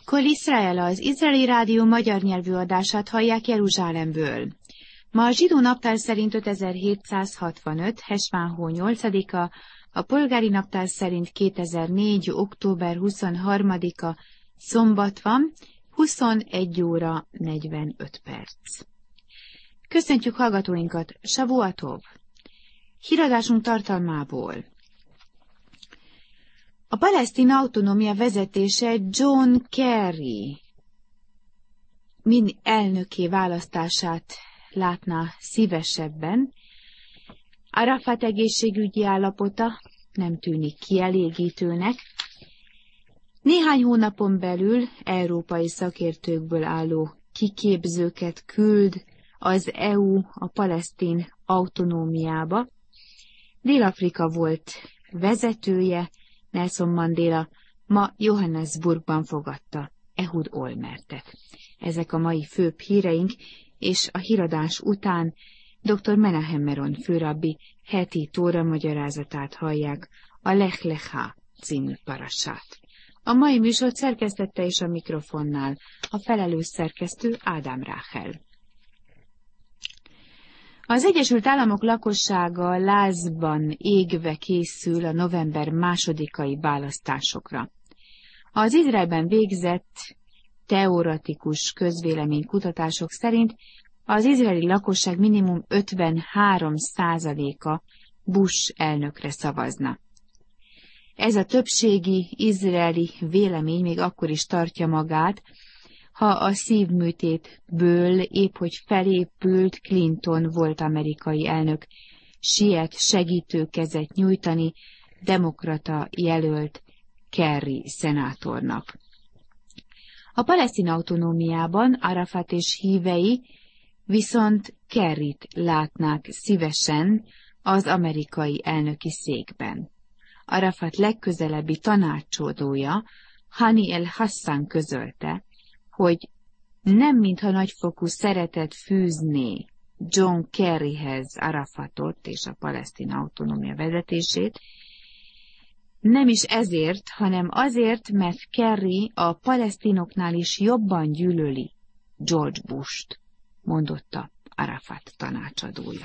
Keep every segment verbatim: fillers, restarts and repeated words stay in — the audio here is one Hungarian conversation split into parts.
Kol Izrael, az izraeli rádió magyar nyelvű adását hallják Jeruzsálemből. Ma a zsidó naptár szerint ötezer-hétszázhatvanöt, Hesván-hó nyolcadika, a polgári naptár szerint kétezer-négy. október huszonharmadika, szombat van, huszonegy óra negyvenöt perc. Köszöntjük hallgatóinkat, Savuatov! Híradásunk tartalmából. A palesztin autonómia vezetése John Kerry min elnöké választását látná szívesebben. Arafat egészségügyi állapota nem tűnik kielégítőnek. Néhány hónapon belül európai szakértőkből álló kiképzőket küld az é u a palesztin autonómiába. Dél-Afrika volt vezetője, Nelson Mandela ma Johannesburgban fogadta Ehud Olmertet. Ezek a mai főbb híreink, és a híradás után dr. Menahem Meron főrabbi heti tóra magyarázatát hallják, a Lech Lecha című parassát. A mai műsor szerkesztette és a mikrofonnál a felelős szerkesztő Ádám Ráhel. Az Egyesült Államok lakossága lázban égve készül a november másodikai választásokra. Az Izraelben végzett teoretikus közvéleménykutatások szerint az izraeli lakosság minimum ötvenhárom százaléka Bush elnökre szavazna. Ez a többségi izraeli vélemény még akkor is tartja magát, ha a szívműtétből épp hogy felépült Clinton volt amerikai elnök siet segítőkezet nyújtani demokrata jelölt Kerry szenátornak. A palesztin autonómiában Arafat és hívei viszont Kerryt látnák szívesen az amerikai elnöki székben. Arafat legközelebbi tanácsadója, Hani el-Hassan közölte, hogy nem mintha nagyfokú szeretet fűzné John Kerryhez Arafatot és a palesztin autonómia vezetését, nem is ezért, hanem azért, mert Kerry a palesztinoknál is jobban gyűlöli George Bush-t, mondotta Arafat tanácsadója.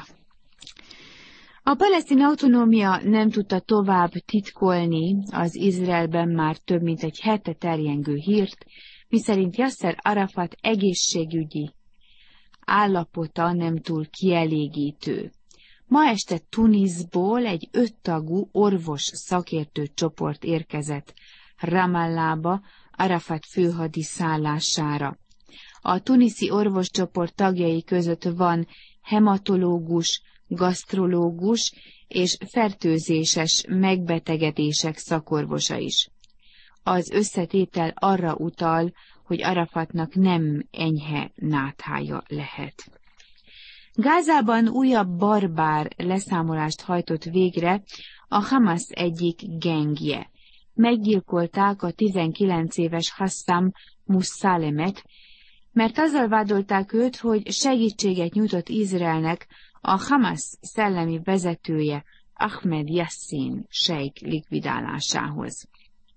A palesztin autonómia nem tudta tovább titkolni az Izraelben már több mint egy hete terjengő hírt, miszerint Yasser Arafat egészségügyi állapota nem túl kielégítő. Ma este Tunisból egy öttagú orvos szakértő csoport érkezett Ramallába Arafat főhadiszállására. A tuniszi orvoscsoport tagjai között van hematológus, gasztrológus és fertőzéses megbetegedések szakorvosa is. Az összetétel arra utal, hogy Arafatnak nem enyhe náthája lehet. Gázában újabb barbár leszámolást hajtott végre a Hamas egyik gengje. Meggyilkolták a tizenkilenc éves Hassam Mussalemet, mert azzal vádolták őt, hogy segítséget nyújtott Izraelnek a Hamas szellemi vezetője Ahmed Yassin sejk likvidálásához.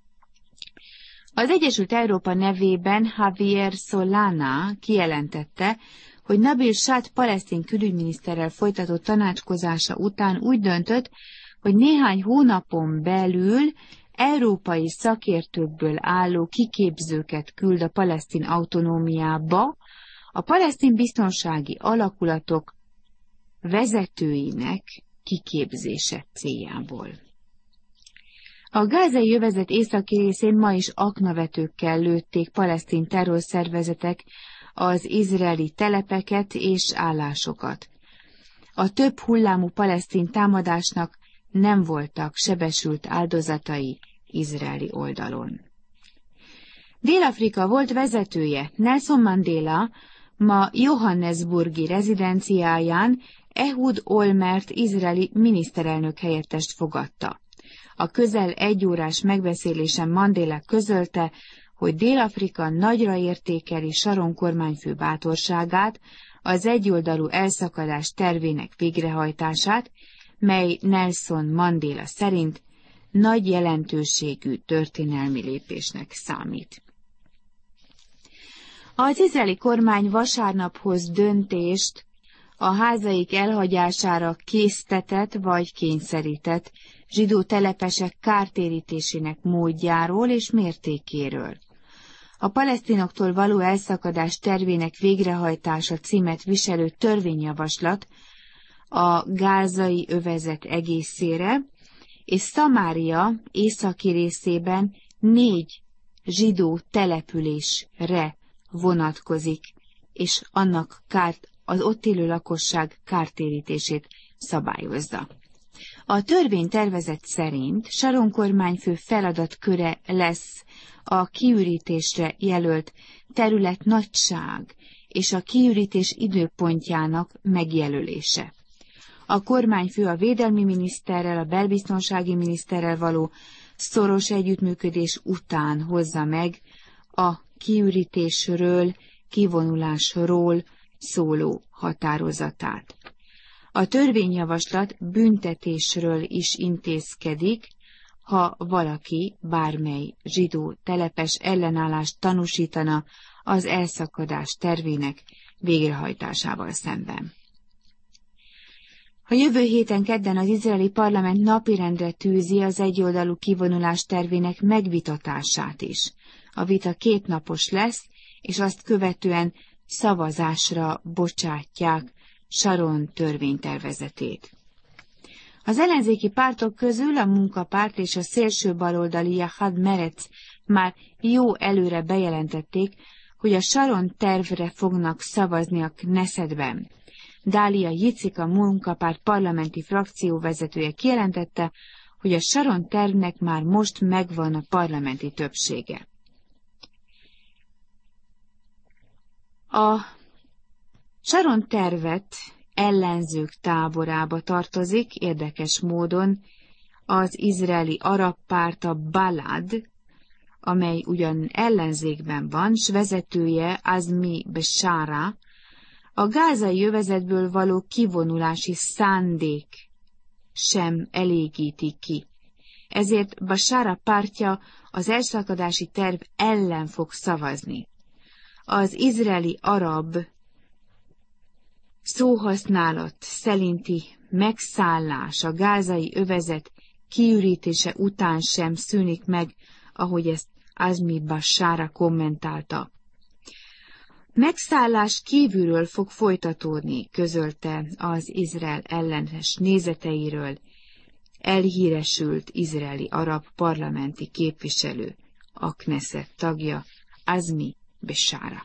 Az Egyesült Európa nevében Javier Solana kijelentette, hogy Nabil Saad palesztin külügyminiszterrel folytatott tanácskozása után úgy döntött, hogy néhány hónapon belül európai szakértőkből álló kiképzőket küld a palesztin autonómiába, a palesztin biztonsági alakulatok vezetőinek kiképzése céljából. A gázai övezet északi részén ma is aknavetőkkel lőtték palesztin terrorszervezetek az izraeli telepeket és állásokat. A több hullámú palesztin támadásnak nem voltak sebesült áldozatai izraeli oldalon. Dél-Afrika volt vezetője, Nelson Mandela, ma Johannesburgi rezidenciáján Ehud Olmert izraeli miniszterelnök helyettest fogadta. A közel egyórás megbeszélésen Mandela közölte, hogy Dél-Afrika nagyra értékeli Sharon kormányfő bátorságát, az egyoldalú elszakadás tervének végrehajtását, mely Nelson Mandela szerint nagy jelentőségű történelmi lépésnek számít. Az izraeli kormány vasárnaphoz döntést a házaik elhagyására késztetett vagy kényszerített zsidó telepesek kártérítésének módjáról és mértékéről. A palesztinoktól való elszakadás tervének végrehajtása címet viselő törvényjavaslat a gázai övezet egészére, és Szamária északi részében négy zsidó településre vonatkozik, és annak kárt, az ott élő lakosság kártérítését szabályozza. A törvénytervezet szerint Saron kormányfő feladatköre lesz a kiürítésre jelölt terület nagyság és a kiürítés időpontjának megjelölése. A kormányfő a védelmi miniszterrel, a belbiztonsági miniszterrel való szoros együttműködés után hozza meg a kiürítésről, kivonulásról szóló határozatát. A törvényjavaslat büntetésről is intézkedik, ha valaki bármely zsidó telepes ellenállást tanúsítana az elszakadás tervének végrehajtásával szemben. A jövő héten kedden az izraeli parlament napirendre tűzi az egyoldalú kivonulás tervének megvitatását is. A vita kétnapos lesz, és azt követően szavazásra bocsátják Saron törvénytervezetét. Az ellenzéki pártok közül a Munkapárt és a szélső baloldali Yahad Meretz már jó előre bejelentették, hogy a Saron tervre fognak szavazni a Knessetben. Dália Jicik, a Munkapárt parlamenti frakcióvezetője kijelentette, hogy a Saron tervnek már most megvan a parlamenti többsége. A Saron tervet ellenzők táborába tartozik, érdekes módon az izraeli arab párt, a Balad, amely ugyan ellenzékben van, s vezetője Azmi Besára, a gázai övezetből való kivonulási szándék sem elégíti ki. Ezért Besára pártja az elszakadási terv ellen fog szavazni. Az izraeli arab szóhasználat szerinti megszállás a gázai övezet kiürítése után sem szűnik meg, ahogy ezt Azmi Besára kommentálta. Megszállás kívülről fog folytatódni, közölte az Izrael ellenes nézeteiről elhíresült izraeli arab parlamenti képviselő, a Knesset tagja, Azmi Besára.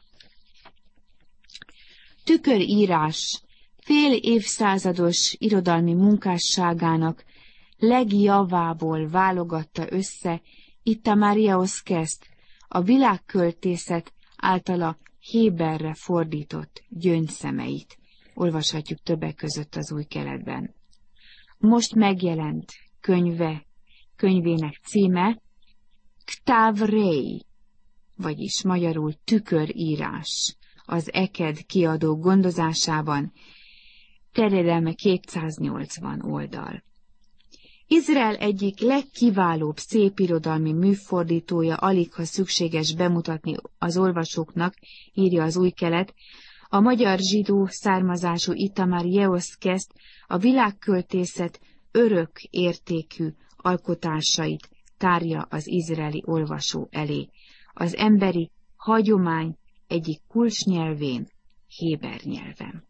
Tükörírás fél évszázados irodalmi munkásságának legjavából válogatta össze Itamar Yehoszkeszt, a világköltészet általa héberre fordított gyöngyszemeit. Olvashatjuk többek között az Új Keletben. Most megjelent könyve, könyvének címe Ktav Rei, vagyis magyarul tükörírás, az Eked kiadó gondozásában, terjedelme kétszáznyolcvan oldal. Izrael egyik legkiválóbb szépirodalmi műfordítója, aligha szükséges bemutatni az olvasóknak, írja az Új Kelet, a magyar zsidó származású Itamar Yehoszkeszt, a világköltészet örök értékű alkotásait tárja az izraeli olvasó elé, az emberi hagyomány egyik kulcsnyelvén, héber nyelven.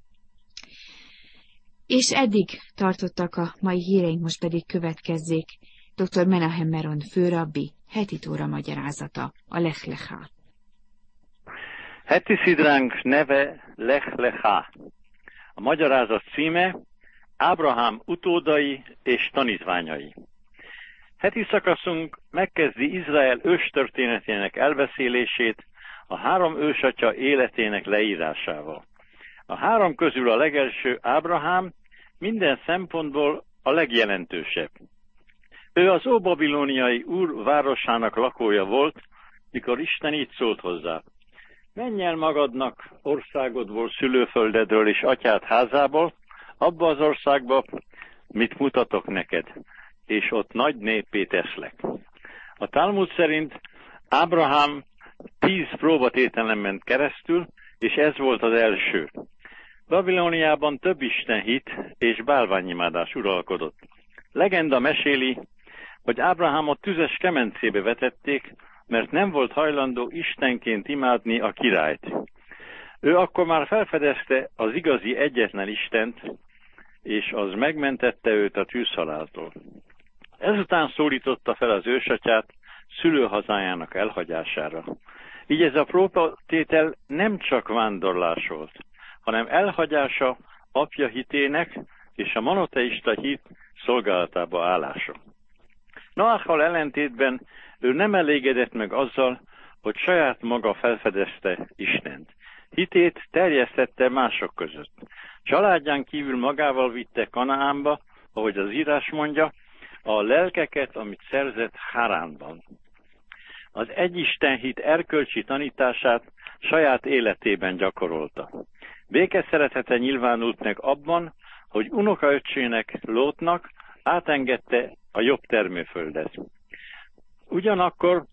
És eddig tartottak a mai híreink, most pedig következzék dr. Menahem Meron főrabbi heti tóra magyarázata, a Lech Lecha. Heti szidránk neve Lech Lecha. A magyarázat címe Ábrahám utódai és tanítványai. Heti szakaszunk megkezdi Izrael őstörténetének elbeszélését a három ősatya életének leírásával. A három közül a legelső, Ábrahám, minden szempontból a legjelentősebb. Ő az óbabilóniai úr városának lakója volt, mikor Isten így szólt hozzá: menj el magadnak országodból, szülőföldedről és atyád házából, abba az országba, mit mutatok neked, és ott nagy néppé teszlek. A Talmud szerint Ábrahám tíz próbatételen ment keresztül, és ez volt az első. Babilóniában több istenhit és bálványimádás uralkodott. Legenda meséli, hogy Ábrahámot tüzes kemencébe vetették, mert nem volt hajlandó istenként imádni a királyt. Ő akkor már felfedezte az igazi egyetlen Istent, és az megmentette őt a tűzhaláltól. Ezután szólította fel az ősatyát szülőhazájának elhagyására. Így ez a próbatétel nem csak vándorlás volt, hanem elhagyása apja hitének és a monoteista hit szolgálatába állása. Noakkal ellentétben ő nem elégedett meg azzal, hogy saját maga felfedezte Istent. Hitét terjesztette mások között. Családján kívül magával vitte Kanaánba, ahogy az írás mondja, a lelkeket, amit szerzett Háránban. Az egyisten hit erkölcsi tanítását saját életében gyakorolta. Békeszeretete nyilvánult meg abban, hogy unokaöccsének, Lótnak átengedte a jobb termőföldet. Ugyanakkor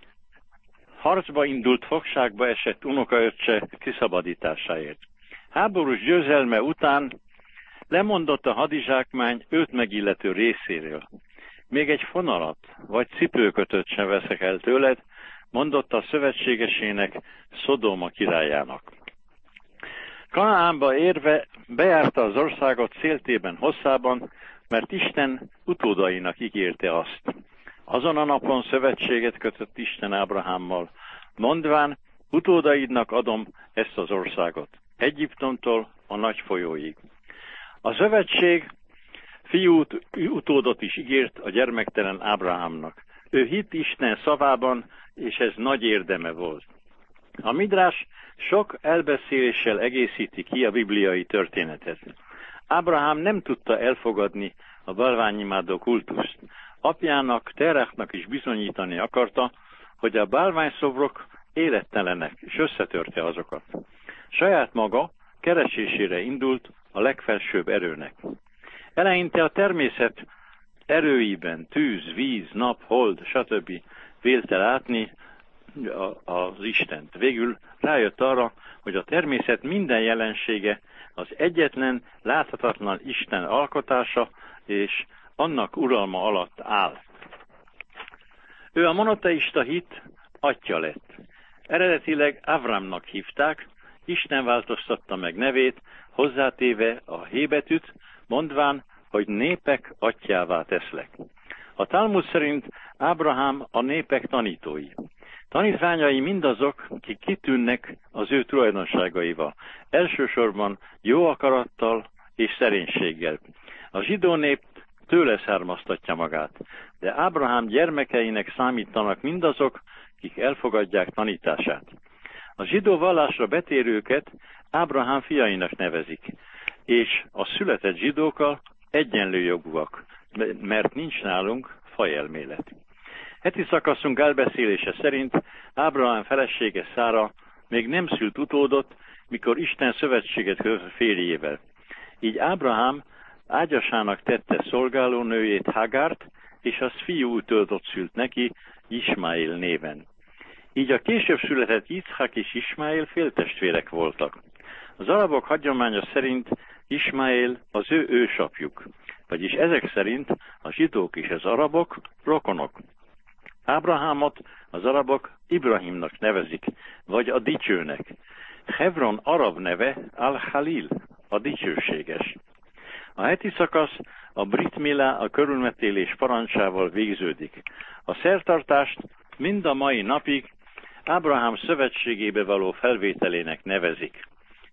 harcba indult, fogságba esett unokaöccse kiszabadításáért. Háborús győzelme után lemondott a hadizsákmány őt megillető részéről. Még egy fonalat vagy cipőkötöt sem veszek el tőled, mondotta a szövetségesének, Szodóma királyának. Kanaánba érve bejárta az országot széltében hosszában, mert Isten utódainak ígérte azt. Azon a napon szövetséget kötött Isten Ábrahámmal, mondván, utódaidnak adom ezt az országot, Egyiptomtól a nagy folyóig. A szövetség fiú utódot is ígért a gyermektelen Ábrahámnak. Ő hitt Isten szavában, és ez nagy érdeme volt. A Midrás sok elbeszéléssel egészíti ki a bibliai történetet. Ábrahám nem tudta elfogadni a bálványimádó kultuszt. Apjának, Teráknak is bizonyítani akarta, hogy a bálványszobrok élettelenek, és összetörte azokat. Saját maga keresésére indult a legfelsőbb erőnek. Eleinte a természet erőiben, tűz, víz, nap, hold, stb. Vélte látni az Istent. Végül rájött arra, hogy a természet minden jelensége az egyetlen, láthatatlan Isten alkotása, és annak uralma alatt áll. Ő a monoteista hit atya lett. Eredetileg Avramnak hívták, Isten változtatta meg nevét, hozzátéve a hébetűt, mondván, hogy népek atyává teszlek. A Talmud szerint Ábrahám a népek tanítói. Tanítványai mindazok, akik kitűnnek az ő tulajdonságaival, elsősorban jó akarattal és szerénységgel. A zsidó nép tőle származtatja magát, de Ábrahám gyermekeinek számítanak mindazok, akik elfogadják tanítását. A zsidó vallásra betérőket Ábrahám fiainak nevezik, és a született zsidókkal egyenlő jogúak, mert nincs nálunk fajelmélet. Heti szakaszunk elbeszélése szerint Ábrahám felesége Szára még nem szült utódot, mikor Isten szövetséget kötött férjével. Így Ábrahám ágyasának tette szolgálónőjét, Hagárt, és az fiú utódot szült neki, Ismáél néven. Így a később született Iszhák és Ismáél féltestvérek voltak. Az arabok hagyománya szerint Ismáél az ő ősapjuk, vagyis ezek szerint a zsidók és az arabok rokonok. Ábrahámot az arabok Ibrahimnak nevezik, vagy a dicsőnek. Hebron arab neve Al-Halil, a dicsőséges. A heti szakasz a Brit Milá, a körülmetélés parancsával végződik. A szertartást mind a mai napig Ábrahám szövetségébe való felvételének nevezik.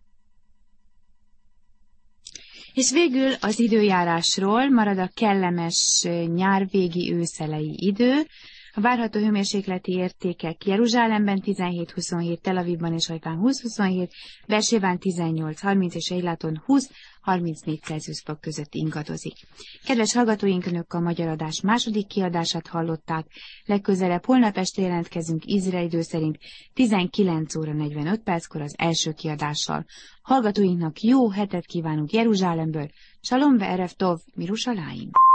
És végül az időjárásról marad a kellemes nyárvégi őszelei idő. A várható hőmérsékleti értékek Jeruzsálemben tizenhét huszonhét, Tel Avivban és Hajfán húsz huszonhét, Bersébán tizennyolc harminc és Eiláton húsz harmincnégy Celsius fok között ingadozik. Kedves hallgatóink, Önök a Magyar Adás második kiadását hallották. Legközelebb holnap este jelentkezünk Izrael idő szerint tizenkilenc óra negyvenöt perckor az első kiadással. Hallgatóinknak jó hetet kívánunk Jeruzsálemből. Shalom ve'erev tov, Mirushalayim!